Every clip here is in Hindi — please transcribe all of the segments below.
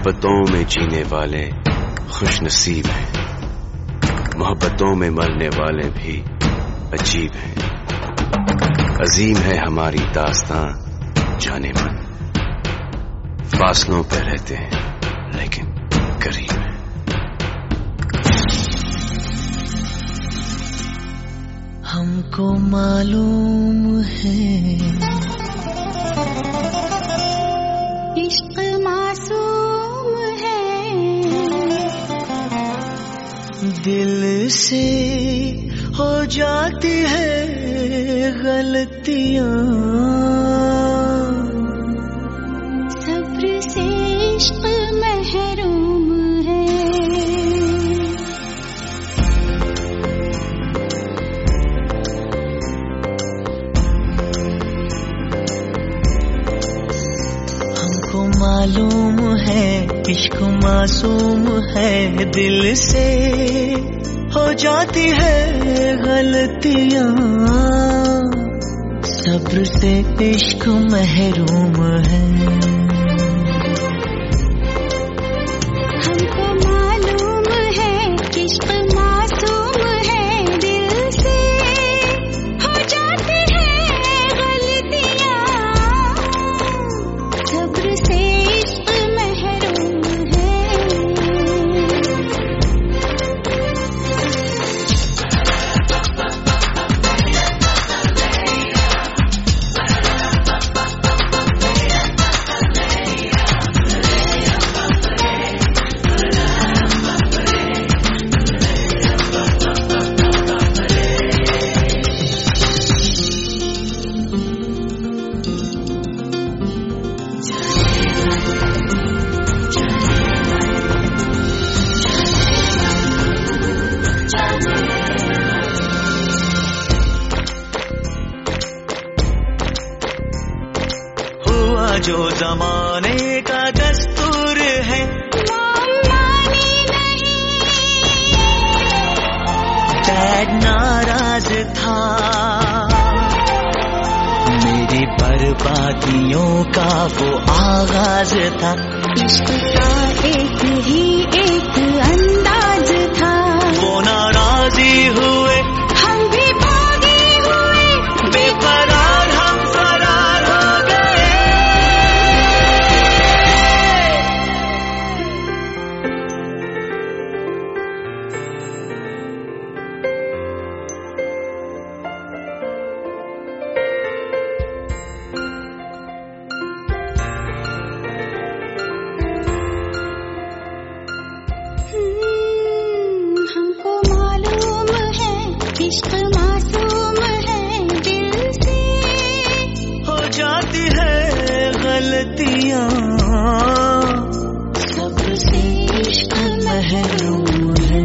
मोहब्बतों में जीने वाले खुश नसीब हैं, मोहब्बतों में मरने वाले भी अजीब हैं। अजीम है हमारी दास्तां जाने मन, फासलों पे रहते हैं लेकिन करीब हैं। हमको मालूम है इश्क मासूम है, दिल से हो जाती है गलतियां, सब्र से इश्क महरूम है। हमको मालूम है इश्क मासूम है, दिल से हो जाती है गलतियां, सब्र से इश्क महरूम है। हमको मालूम है इश्क मासूम है, दिल से हो जाती है गलतियां, सब्र से इश्क महरूम है। जो जमाने का दस्तूर है, मानी नहीं, डैड नाराज था, मेरी बर्बादियों का वो आगाज था। इश्क का एक ही एक अंदाज था, वो नाराजी हुए हम भी बागी हुए, बेकरार हम फरार हो गए। हमको मालूम है इश्क मासूम है, दिल से हो जाती है गलतियां, सब्र से इश्क महरूम है।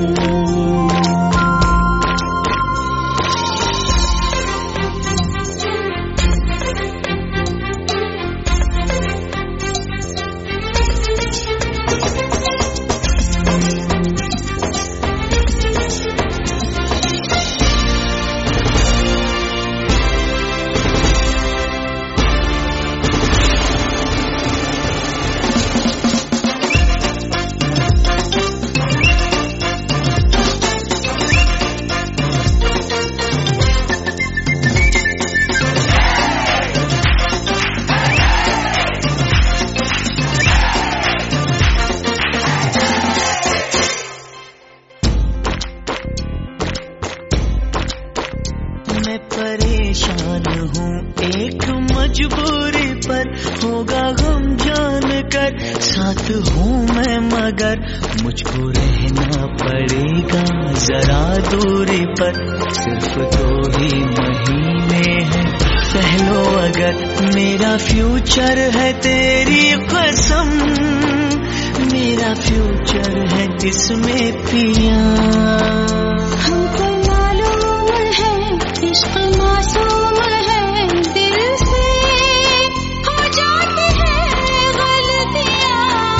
मैं परेशान हूँ एक मजबूरी पर, होगा गम जान कर साथ हूँ मैं, मगर मुझको रहना पड़ेगा जरा दूरी पर। सिर्फ 2 ही महीने हैं, कह लो अगर, मेरा फ्यूचर है तेरी कसम, मेरा फ्यूचर है इसमें पिया। हमको मालूम है इश्क मासूम है, दिल से हो जाती है गलतियां,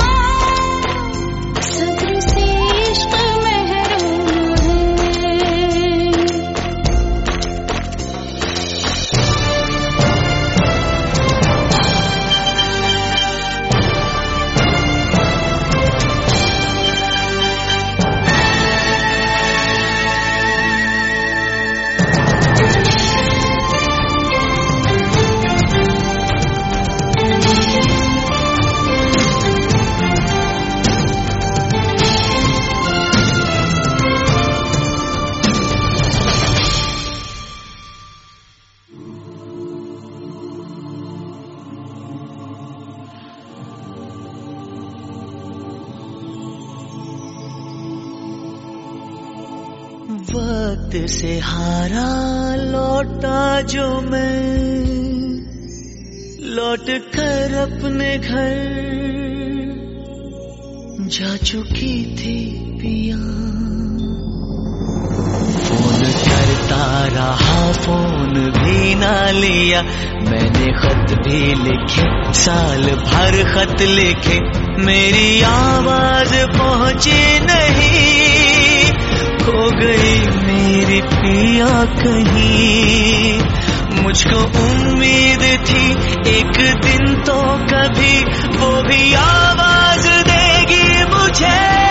सब्र से इश्क महरूम है। वक्त से हारा लौटा जो मैं, लौट कर अपने घर जा चुकी थी पिया। फोन करता रहा फोन भी ना लिया, मैंने खत भी लिखे साल भर खत लिखे, मेरी आवाज पहुंची नहीं, खो गई मेरी पिया कहीं। मुझको उम्मीद थी एक दिन तो कभी वो भी आवाज देगी मुझे।